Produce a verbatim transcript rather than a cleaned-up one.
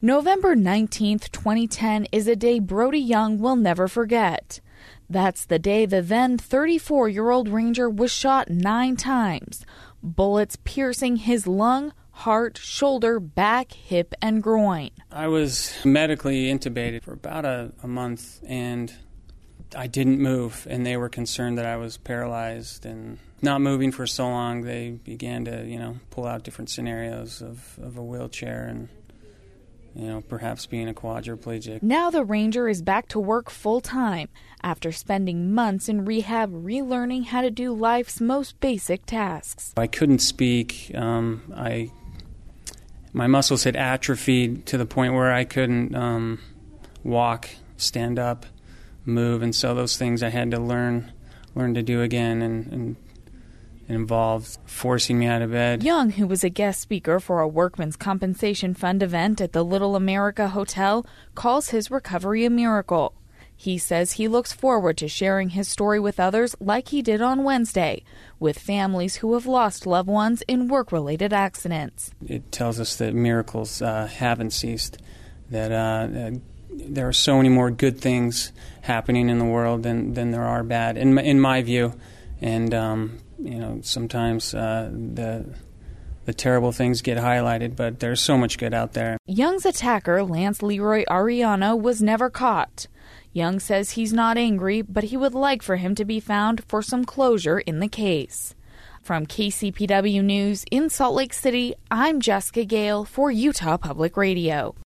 November nineteenth, twenty ten is a day Brody Young will never forget. That's the day the then thirty-four-year-old Ranger was shot nine times, bullets piercing his lung, heart, shoulder, back, hip, and groin. I was medically intubated for about a, a month, and I didn't move, and they were concerned that I was paralyzed. And not moving for so long, they began to, you know, pull out different scenarios of, of a wheelchair and, you know, perhaps being a quadriplegic. Now the Ranger is back to work full-time after spending months in rehab relearning how to do life's most basic tasks. I couldn't speak. Um, I my muscles had atrophied to the point where I couldn't um, walk, stand up, move, and so those things I had to learn learn to do again, and, and it involved forcing me out of bed. Young, who was a guest speaker for a Workmen's Compensation Fund event at the Little America Hotel, calls his recovery a miracle. He says he looks forward to sharing his story with others like he did on Wednesday, with families who have lost loved ones in work-related accidents. It tells us that miracles uh, haven't ceased, that uh, uh, there are so many more good things happening in the world than, than there are bad, in my, in my view. And, um, you know, sometimes uh, the the terrible things get highlighted, but there's so much good out there. Young's attacker, Lance Leroy Ariano, was never caught. Young says he's not angry, but he would like for him to be found for some closure in the case. From K C P W News in Salt Lake City, I'm Jessica Gale for Utah Public Radio.